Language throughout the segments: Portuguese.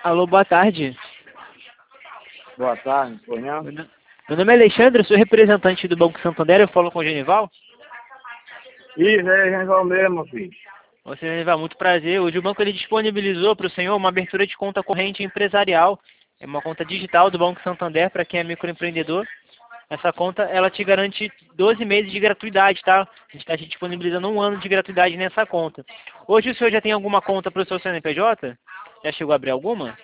Alô, boa tarde. Boa tarde, pois não? Meu nome é Alexandre, eu sou representante do Banco Santander, eu falo com o Genival. Isso, é Genival mesmo, filho. Ô, senhor Genival, muito prazer. Hoje o banco ele disponibilizou para o senhor uma abertura de conta corrente empresarial. É uma conta digital do Banco Santander para quem é microempreendedor. Essa conta, ela te garante 12 meses de gratuidade, tá? A gente está te disponibilizando 1 ano de gratuidade nessa conta. Hoje o senhor já tem alguma conta para o seu CNPJ? Já chegou a abrir alguma?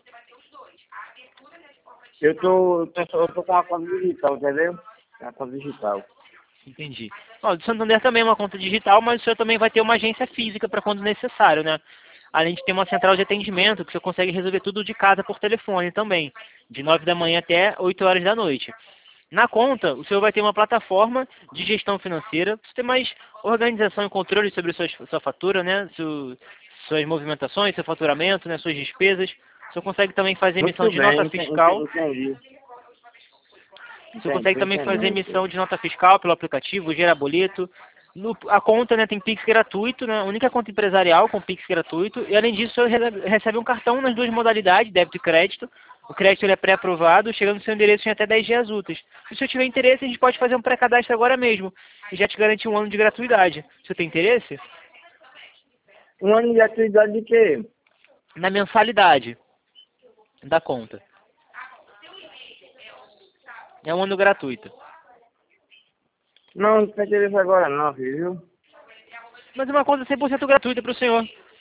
Eu tô com uma conta digital, entendeu? Uma conta digital. Entendi. Ó, o Santander também é uma conta digital, mas o senhor também vai ter uma agência física para quando necessário, né? Além de ter uma central de atendimento, que você consegue resolver tudo de casa por telefone também, de 9 da manhã até 8 horas da noite. Na conta, o senhor vai ter uma plataforma de gestão financeira, para ter mais organização e controle sobre sua fatura, né? Suas movimentações, seu faturamento, né? Suas despesas. O senhor consegue também fazer emissão Muito de nota bem, fiscal. entendi. Você consegue Tô também fazer entendendo. emissão de nota fiscal pelo aplicativo, gerar boleto. A conta, né, tem Pix gratuito, né, a única conta empresarial com Pix gratuito. E além disso, você recebe um cartão nas duas modalidades, débito e crédito. O crédito ele é pré-aprovado, chegando no seu endereço em até 10 dias úteis. Se o senhor tiver interesse, a gente pode fazer um pré-cadastro agora mesmo. E já te garante 1 ano de gratuidade. O senhor tem interesse? Um ano de atividade de quê? Na mensalidade da conta. É 1 ano gratuito. Não tem interesse agora não, filho, viu? Mas é uma conta 100% gratuita para o senhor.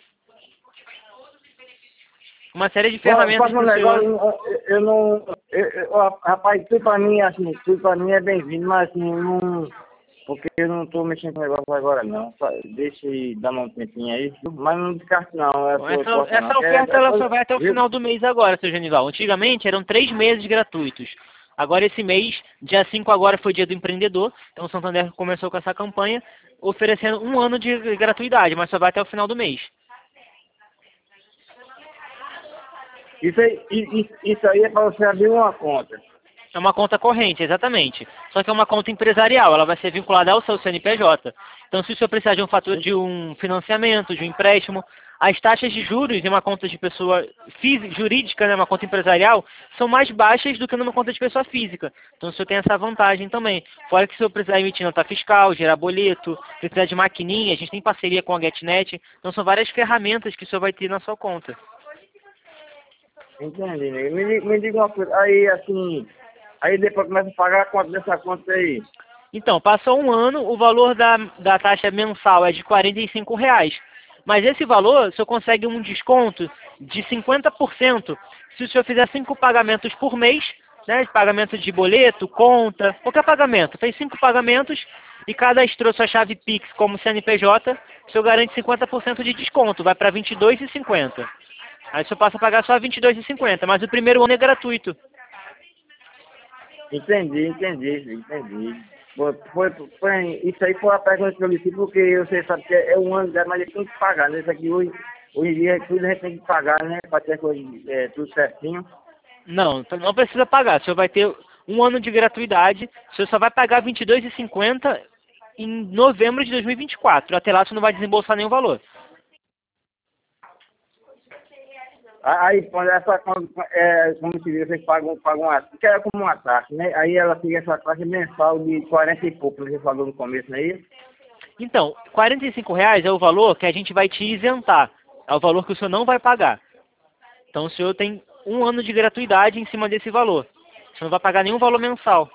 Uma série de ferramentas Faz um para o senhor. negócio, eu não... rapaz, tudo pra mim, assim, tudo pra mim é bem-vindo, mas assim, não... Porque eu não tô mexendo com o negócio agora não. Deixa eu dar um tempinho aí, viu? Mas não descarte não, Bom, essa proposta não. essa oferta ela só vai até o Viu? final do mês agora, seu Genival. Antigamente eram 3 meses gratuitos. Agora esse mês, dia 5 agora foi dia do empreendedor, então o Santander começou com essa campanha, oferecendo 1 ano de gratuidade, mas só vai até o final do mês. Isso aí é para você abrir uma conta. É uma conta corrente, exatamente. Só que é uma conta empresarial, ela vai ser vinculada ao seu CNPJ. Então, se o senhor precisar de um fator de um financiamento, de um empréstimo, as taxas de juros em uma conta de pessoa jurídica, né, uma conta empresarial, são mais baixas do que numa conta de pessoa física. Então, o senhor tem essa vantagem também. Fora que se o senhor precisar emitir nota fiscal, gerar boleto, precisar de maquininha, a gente tem parceria com a GetNet. Então, são várias ferramentas que o senhor vai ter na sua conta. Entendi, nego. Me diga uma coisa. Aí, assim... Aí depois começa a pagar a conta dessa conta aí. Então, passou 1 ano, o valor da taxa mensal é de R$ 45. Mas esse valor, o senhor consegue um desconto de 50% se o senhor fizer 5 pagamentos por mês, né? Pagamento de boleto, conta, qualquer pagamento. Fez 5 pagamentos e cadastrou sua chave Pix como CNPJ, o senhor garante 50% de desconto, vai para R$ 22,50. Aí o senhor passa a pagar só R$ 22,50, mas o primeiro ano é gratuito. Entendi. Isso aí foi a pergunta que eu lhe fiz, porque você sabe que é um ano, mas ele tem que pagar, né? Isso aqui hoje em dia tudo a gente tem que pagar, né? Para ter coisa, tudo certinho. Não, então não precisa pagar. O senhor vai ter 1 ano de gratuidade. O senhor só vai pagar R$ 22,50 em novembro de 2024. Até lá você não vai desembolsar nenhum valor. Aí, quando essa conta, como se diz, vocês pagam uma, que é como uma taxa, né? Aí ela fica essa taxa mensal de 40 e pouco, que você falou no começo, não é isso? Então, R$ 45 é o valor que a gente vai te isentar. É o valor que o senhor não vai pagar. Então o senhor tem 1 ano de gratuidade em cima desse valor. Você não vai pagar nenhum valor mensal.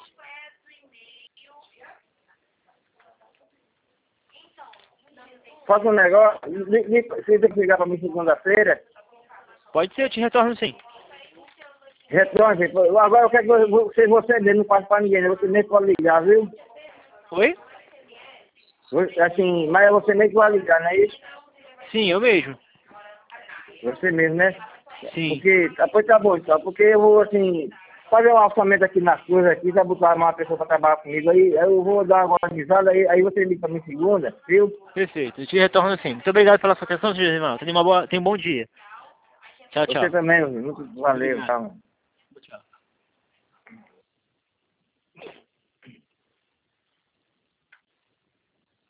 Faça um negócio, você tem que ligar para mim segunda-feira. Pode ser, eu te retorno sim. Retorne, agora eu quero que você dele, não passa para ninguém, né? Você nem pode ligar, viu? Oi? Assim, mas é você mesmo que vai ligar, não é isso? Sim, eu mesmo. Você mesmo, né? Sim. Porque, depois tá bom, então, porque eu vou, assim, fazer um orçamento aqui nas coisas aqui, já botar uma pessoa para trabalhar comigo, aí eu vou dar uma organizada, aí você liga para mim segunda, viu? Perfeito, eu te retorno sim. Muito obrigado pela sua atenção, senhor Irmão. Tenha um bom dia. Tchau, Você tchau. também, muito valeu, Obrigado. tá? Tchau.